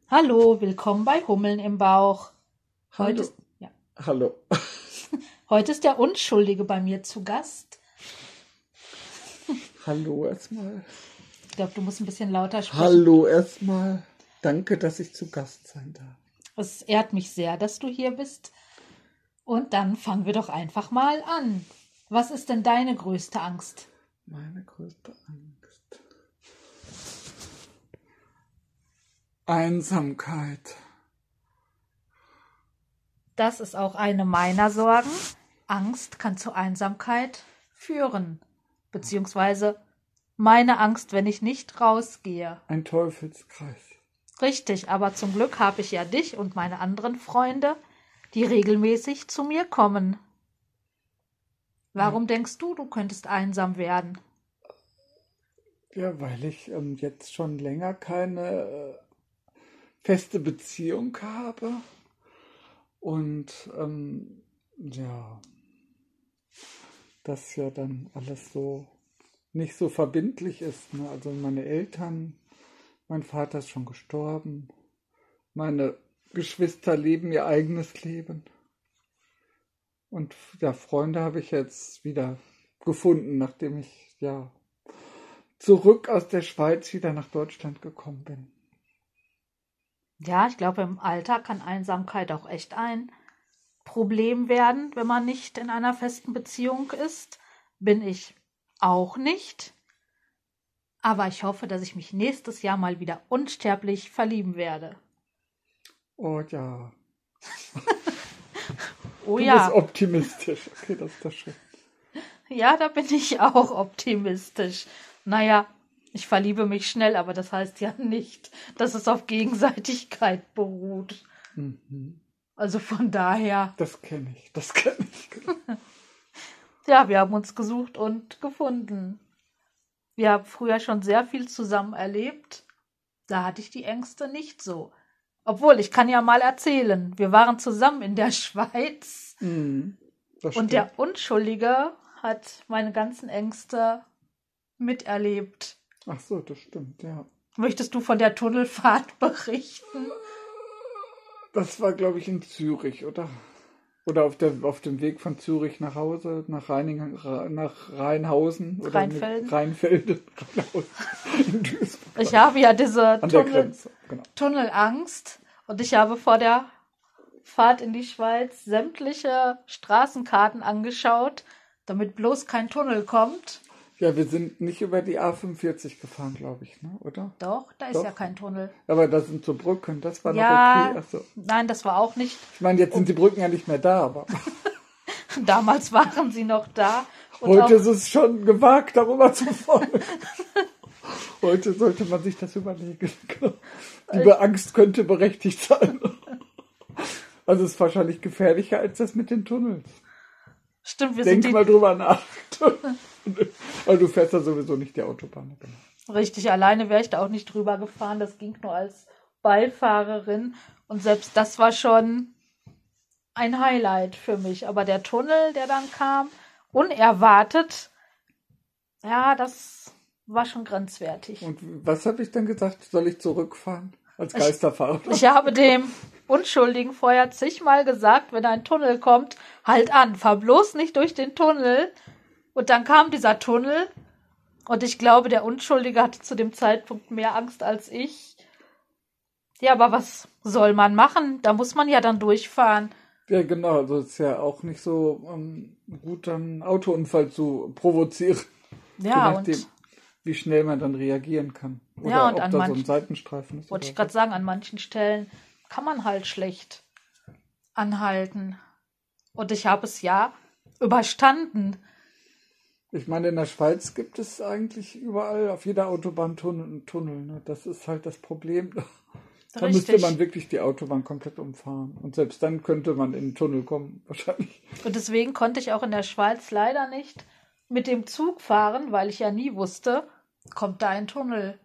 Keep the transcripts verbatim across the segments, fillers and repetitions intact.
Hallo, willkommen bei Hummeln im Bauch. Heute Hallo. ist, ja, Hallo. heute ist der Unschuldige bei mir zu Gast. Hallo erstmal. Ich glaube, du musst ein bisschen lauter sprechen. Hallo erstmal. Danke, dass ich zu Gast sein darf. Es ehrt mich sehr, dass du hier bist. Und dann fangen wir doch einfach mal an. Was ist denn deine größte Angst? Meine größte Angst. Einsamkeit. Das ist auch eine meiner Sorgen. Angst kann zu Einsamkeit führen. Beziehungsweise meine Angst, wenn ich nicht rausgehe. Ein Teufelskreis. Richtig, aber zum Glück habe ich ja dich und meine anderen Freunde, die regelmäßig zu mir kommen. Warum Ja. denkst du, du könntest einsam werden? Ja, weil ich ähm, jetzt schon länger keine äh, feste Beziehung habe. Und ähm, ja, das ja dann alles so nicht so verbindlich ist. Ne? Also meine Eltern, mein Vater ist schon gestorben, meine Geschwister leben ihr eigenes Leben. Und ja, Freunde habe ich jetzt wieder gefunden, nachdem ich ja zurück aus der Schweiz wieder nach Deutschland gekommen bin. Ja, ich glaube, im Alter kann Einsamkeit auch echt ein Problem werden, wenn man nicht in einer festen Beziehung ist. Bin ich auch nicht. Aber ich hoffe, dass ich mich nächstes Jahr mal wieder unsterblich verlieben werde. Oh ja, Oh du ja. bist optimistisch. Okay, das ist doch schön. Ja, da bin ich auch optimistisch. Naja, ich verliebe mich schnell, aber das heißt ja nicht, dass es auf Gegenseitigkeit beruht. Mhm. Also von daher, Das kenne ich, das kenne ich. ja, wir haben uns gesucht und gefunden. Wir haben früher schon sehr viel zusammen erlebt. Da hatte ich die Ängste nicht so. Obwohl, ich kann ja mal erzählen, wir waren zusammen in der Schweiz Mhm, das und stimmt. der Unschuldige hat meine ganzen Ängste miterlebt. Ach so, das stimmt, ja. Möchtest du von der Tunnelfahrt berichten? Das war, glaube ich, in Zürich, oder? Oder auf, der, auf dem Weg von Zürich nach Hause, nach, Reiningen, Ra- nach Rheinhausen. Oder Rheinfelden. mit Rheinfelden. Rheinhausen, in Duisburg. Ich habe ja diese An der Tunnel, Grenze, genau. Tunnelangst und ich habe vor der Fahrt in die Schweiz sämtliche Straßenkarten angeschaut, damit bloß kein Tunnel kommt. Ja, wir sind nicht über die A fünfundvierzig gefahren, glaube ich, ne? Oder? Doch, da ist Doch. ja kein Tunnel. Aber da sind so Brücken, das war noch Ja, okay. Ach so. nein, das war auch nicht. Ich meine, jetzt sind die Brücken ja nicht mehr da, aber Damals waren sie noch da. Und heute auch, ist es schon gewagt, darüber zu fahren. Heute sollte man sich das überlegen. Die Angst könnte berechtigt sein. Also es ist wahrscheinlich gefährlicher als das mit den Tunnels. stimmt, wir Denk sind mal drüber nach. Weil du fährst ja sowieso nicht die Autobahn. Genau. die, richtig alleine wäre ich da auch nicht drüber gefahren. Das ging nur als Beifahrerin. Und selbst das war schon ein Highlight für mich. Aber der Tunnel, der dann kam, unerwartet, ja, das war schon grenzwertig. Und was habe ich dann gesagt? Soll ich zurückfahren? Als Ich- Geisterfahrer? Ich habe dem Unschuldigen vorher zigmal gesagt, wenn ein Tunnel kommt, halt an, fahr bloß nicht durch den Tunnel. Und dann kam dieser Tunnel und ich glaube, der Unschuldige hatte zu dem Zeitpunkt mehr Angst als ich. Ja, aber was soll man machen? Da muss man ja dann durchfahren. Ja, genau. Also es ist ja auch nicht so ähm, gut, dann einen Autounfall zu provozieren. Je Ja, nachdem, und wie schnell man dann reagieren kann. Oder Ja, und ob an da so ein manchen- Seitenstreifen ist. wollte oder ich gerade sagen, an manchen Stellen kann man halt schlecht anhalten. Und ich habe es ja überstanden. Ich meine, in der Schweiz gibt es eigentlich überall auf jeder Autobahn Tunnel. Tunnel ne? Das ist halt das Problem. Da müsste Richtig. man wirklich die Autobahn komplett umfahren. Und selbst dann könnte man in den Tunnel kommen, wahrscheinlich. Und deswegen konnte ich auch in der Schweiz leider nicht mit dem Zug fahren, weil ich ja nie wusste, kommt da ein Tunnel.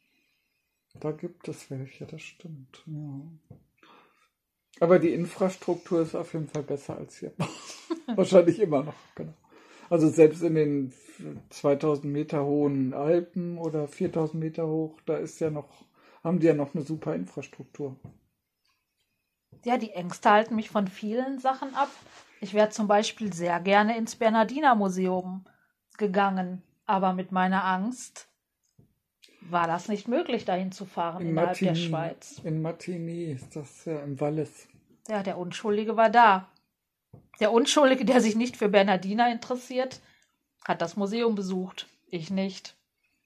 Da gibt es welche, das stimmt. Ja. Aber die Infrastruktur ist auf jeden Fall besser als hier. Wahrscheinlich immer noch, genau. Also selbst in den zweitausend Meter hohen Alpen oder viertausend Meter hoch, da ist ja noch haben die ja noch eine super Infrastruktur. Ja, die Ängste halten mich von vielen Sachen ab. Ich wäre zum Beispiel sehr gerne ins Bernhardiner-Museum gegangen, aber mit meiner Angst war das nicht möglich, dahin zu fahren In innerhalb der Martigny, Schweiz. in Martigny ist das ja im Wallis. Ja, der Unschuldige war da. Der Unschuldige, der sich nicht für Bernhardiner interessiert, hat das Museum besucht. Ich nicht.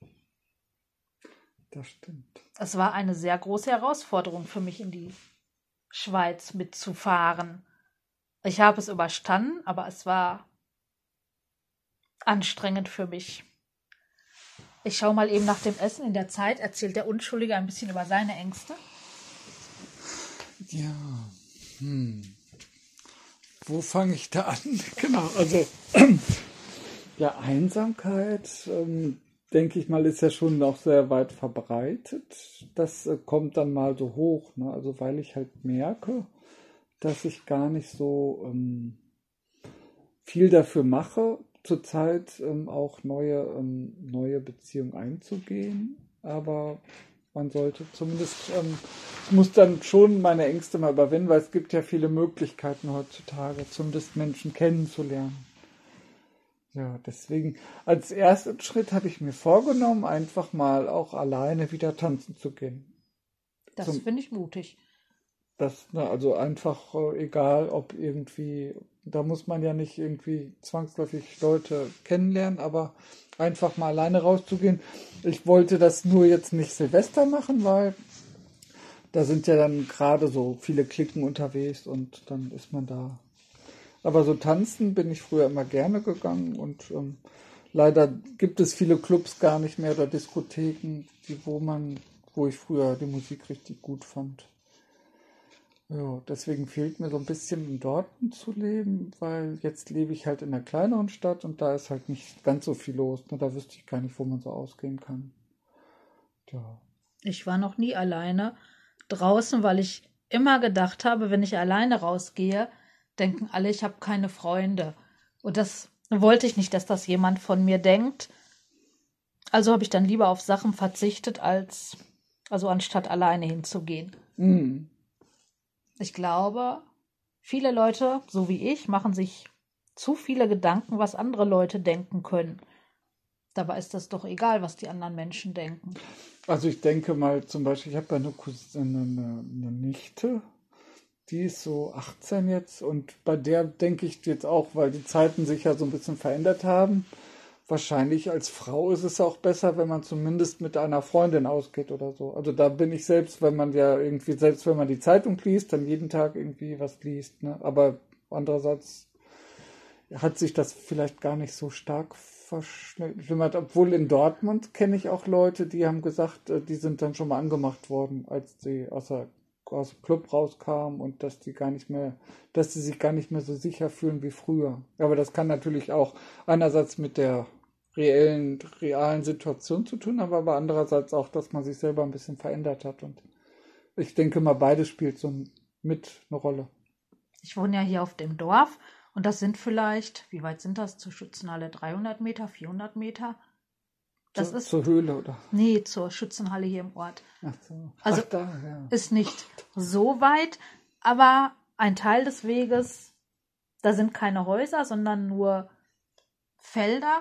Das stimmt. Es war eine sehr große Herausforderung für mich, in die Schweiz mitzufahren. Ich habe es überstanden, aber es war anstrengend für mich. Ich schaue mal eben nach dem Essen. In der Zeit erzählt der Unschuldige ein bisschen über seine Ängste. Ja, hm. Wo fange ich da an? Genau, also ja, Einsamkeit, ähm, denke ich mal, ist ja schon noch sehr weit verbreitet. Das äh, kommt dann mal so hoch, ne? Also weil ich halt merke, dass ich gar nicht so ähm, viel dafür mache, zurzeit ähm, auch neue, ähm, neue Beziehungen einzugehen. Aber man sollte zumindest, ähm, ich muss dann schon meine Ängste mal überwinden, weil es gibt ja viele Möglichkeiten heutzutage, zumindest Menschen kennenzulernen. Ja, deswegen als ersten Schritt habe ich mir vorgenommen, einfach mal auch alleine wieder tanzen zu gehen. Das Zum- finde ich mutig. Das, ne, also einfach, äh, egal ob irgendwie, da muss man ja nicht irgendwie zwangsläufig Leute kennenlernen, aber einfach mal alleine rauszugehen. Ich wollte das nur jetzt nicht Silvester machen, weil da sind ja dann gerade so viele Cliquen unterwegs und dann ist man da. Aber so tanzen bin ich früher immer gerne gegangen und ähm, leider gibt es viele Clubs gar nicht mehr oder Diskotheken, die, wo man, wo ich früher die Musik richtig gut fand. Ja, deswegen fehlt mir so ein bisschen in Dortmund zu leben, weil jetzt lebe ich halt in einer kleineren Stadt und da ist halt nicht ganz so viel los. Ne? Da wüsste ich gar nicht, wo man so ausgehen kann. Ja. Ich war noch nie alleine draußen, weil ich immer gedacht habe, wenn ich alleine rausgehe, denken alle, ich habe keine Freunde. Und das wollte ich nicht, dass das jemand von mir denkt. Also habe ich dann lieber auf Sachen verzichtet, als also anstatt alleine hinzugehen. Mm. Ich glaube, viele Leute, so wie ich, machen sich zu viele Gedanken, was andere Leute denken können. Dabei ist das doch egal, was die anderen Menschen denken. Also ich denke mal zum Beispiel, ich habe ja eine Cousine, eine, eine Nichte, die ist so achtzehn jetzt und bei der denke ich jetzt auch, weil die Zeiten sich ja so ein bisschen verändert haben. Wahrscheinlich als Frau ist es auch besser, wenn man zumindest mit einer Freundin ausgeht oder so. Also da bin ich selbst, wenn man ja irgendwie, selbst wenn man die Zeitung liest, dann jeden Tag irgendwie was liest. Ne? Aber andererseits hat sich das vielleicht gar nicht so stark verschlimmert. Obwohl in Dortmund kenne ich auch Leute, die haben gesagt, äh, die sind dann schon mal angemacht worden, als sie aus, der, aus dem Club rauskamen und dass die gar nicht mehr, dass sie sich gar nicht mehr so sicher fühlen wie früher. Aber das kann natürlich auch einerseits mit der reellen, realen Situation zu tun haben, aber andererseits auch, dass man sich selber ein bisschen verändert hat. Und ich denke mal, beides spielt so mit eine Rolle. Ich wohne ja hier auf dem Dorf und das sind vielleicht, wie weit sind das zur Schützenhalle? dreihundert Meter, vierhundert Meter? Das Zur, ist, zur Höhle, oder? nee, zur Schützenhalle hier im Ort. Ach so. Also Ach, da, ja. ist nicht so weit, aber ein Teil des Weges, da sind keine Häuser, sondern nur Felder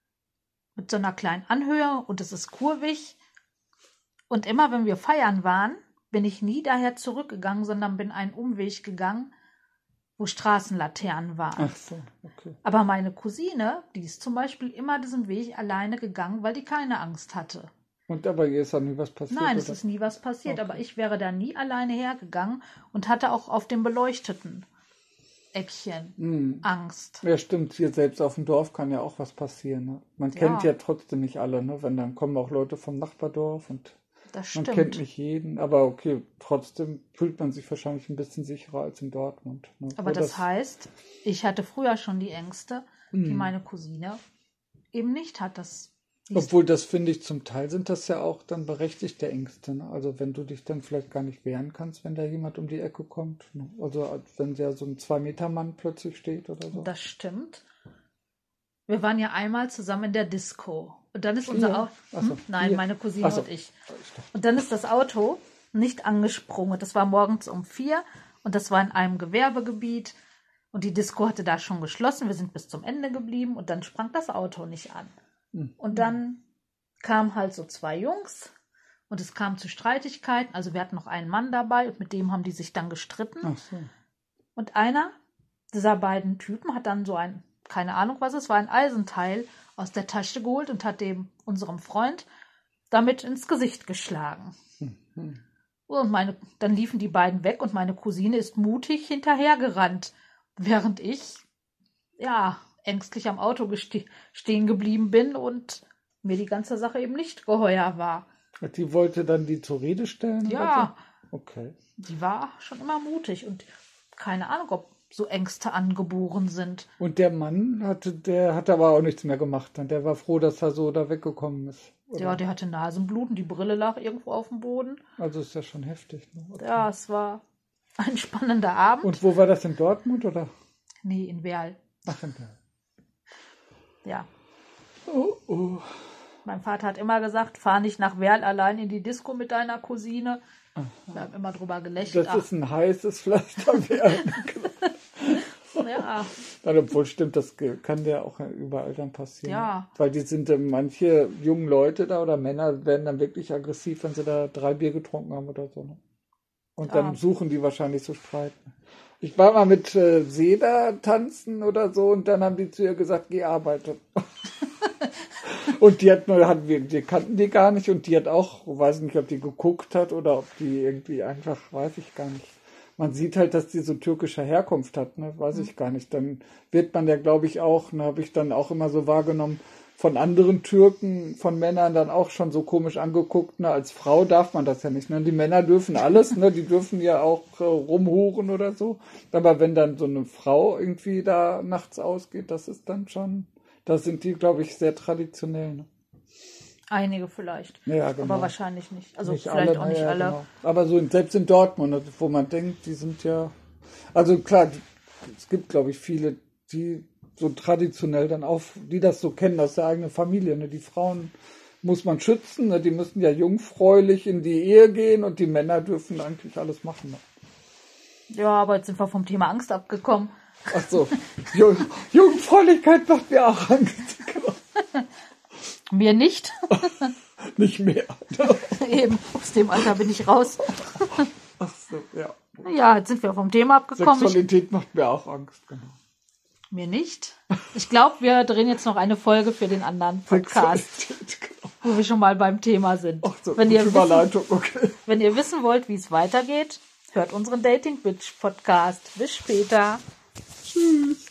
mit so einer kleinen Anhöhe und es ist kurvig. Und immer, wenn wir feiern waren, bin ich nie daher zurückgegangen, sondern bin einen Umweg gegangen, wo Straßenlaternen waren. Ach so, okay. Aber meine Cousine, die ist zum Beispiel immer diesen Weg alleine gegangen, weil die keine Angst hatte. Und aber hier ist da nie was passiert? Nein, oder? es ist nie was passiert, Okay. aber ich wäre da nie alleine hergegangen und hatte auch auf dem beleuchteten Eckchen Hm. Angst. Ja, stimmt. Hier selbst auf dem Dorf kann ja auch was passieren. Ne? Man Ja. kennt ja trotzdem nicht alle, ne? Wenn dann kommen auch Leute vom Nachbardorf und Das man stimmt. kennt nicht jeden. Aber okay, trotzdem fühlt man sich wahrscheinlich ein bisschen sicherer als in Dortmund. Ne? Aber Wo das heißt, ich hatte früher schon die Ängste, die Hm. meine Cousine eben nicht hat. Das, die ist- Obwohl, das finde ich, zum Teil sind das ja auch dann berechtigte Ängste. Ne? Also wenn du dich dann vielleicht gar nicht wehren kannst, wenn da jemand um die Ecke kommt. Ne? Also als wenn ja so ein Zwei-Meter-Mann plötzlich steht oder so. das stimmt. Wir waren ja einmal zusammen in der Disco. Und dann ist unser Auto... Ach Hm? so, Nein, hier. meine Cousine Ach so. und ich. Und dann ist das Auto nicht angesprungen. Das war morgens um vier und das war in einem Gewerbegebiet. Und die Disco hatte da schon geschlossen. Wir sind bis zum Ende geblieben und dann sprang das Auto nicht an. Mhm. Und dann kamen halt so zwei Jungs und es kam zu Streitigkeiten. Also wir hatten noch einen Mann dabei und mit dem haben die sich dann gestritten. Ach so. Und einer dieser beiden Typen hat dann so ein, keine Ahnung was es war, ein Eisenteil aus der Tasche geholt und hat dem unserem Freund damit ins Gesicht geschlagen. Mhm. Und meine, dann liefen die beiden weg und meine Cousine ist mutig hinterhergerannt, während ich, ja, ängstlich am Auto geste- stehen geblieben bin und mir die ganze Sache eben nicht geheuer war. Die wollte dann die zur Rede stellen? Ja. Oder so? Okay. Die war schon immer mutig und keine Ahnung, ob so Ängste angeboren sind. Und der Mann hatte, der hat aber auch nichts mehr gemacht. Dann der war froh, dass er so da weggekommen ist. Oder? Ja, der hatte Nasenbluten, die Brille lag irgendwo auf dem Boden. Also ist ja schon heftig. Ne? Okay. Ja, es war ein spannender Abend. Und wo war das, in Dortmund oder? Nee, in Werl. Ach, in der. Ja. Oh, oh. Mein Vater hat immer gesagt, fahr nicht nach Werl allein in die Disco mit deiner Cousine. Wir haben immer drüber gelächelt. Das ist ein heißes Pflaster werden. Ja. Ja, obwohl stimmt, das kann ja auch überall dann passieren. Ja. Weil die sind, äh, manche jungen Leute da oder Männer werden dann wirklich aggressiv, wenn sie da drei Bier getrunken haben oder so. Ne? Und Ja. dann suchen die wahrscheinlich so Streit. Ich war mal mit äh, Seda tanzen oder so und dann haben die zu ihr gesagt, geh arbeiten. Und die hat nur, hatten wir, wir kannten die gar nicht und die hat auch, weiß nicht, ob die geguckt hat oder ob die irgendwie einfach, weiß ich gar nicht. Man sieht halt, dass die so türkischer Herkunft hat, ne, weiß ich gar nicht. Dann wird man ja, glaube ich, auch, ne, habe ich dann auch immer so wahrgenommen, von anderen Türken, von Männern dann auch schon so komisch angeguckt, ne, als Frau darf man das ja nicht, ne, die Männer dürfen alles, ne, die dürfen ja auch äh, rumhuren oder so, aber wenn dann so eine Frau irgendwie da nachts ausgeht, das ist dann schon, da sind die, glaube ich, sehr traditionell, ne. Einige vielleicht. Ja, genau. Aber wahrscheinlich nicht. Also Nicht vielleicht alle, auch nicht naja, alle. Genau. Aber so in- selbst in Dortmund, ne, wo man denkt, die sind ja, also klar, die, es gibt, glaube ich, viele, die so traditionell dann auf, die das so kennen aus der eigenen Familie. Ne? Die Frauen muss man schützen, ne? Die müssen ja jungfräulich in die Ehe gehen und die Männer dürfen eigentlich alles machen. Ne? Ja, aber jetzt sind wir vom Thema Angst abgekommen. Ach so, Jung, Jungfräulichkeit macht mir auch Angst. Mir nicht. Nicht mehr. Eben, aus dem Alter bin ich raus. Ach so, ja. Ja, jetzt sind wir vom Thema abgekommen. Ich, Sexualität macht mir auch Angst, genau. mir nicht. Ich glaube, wir drehen jetzt noch eine Folge für den anderen Podcast, Sexualität, genau. wo wir schon mal beim Thema sind. Ach so, wenn, gute ihr wissen, Überleitung, okay. wenn ihr wissen wollt, wie es weitergeht, hört unseren Dating Bitch Podcast. Bis später. Tschüss.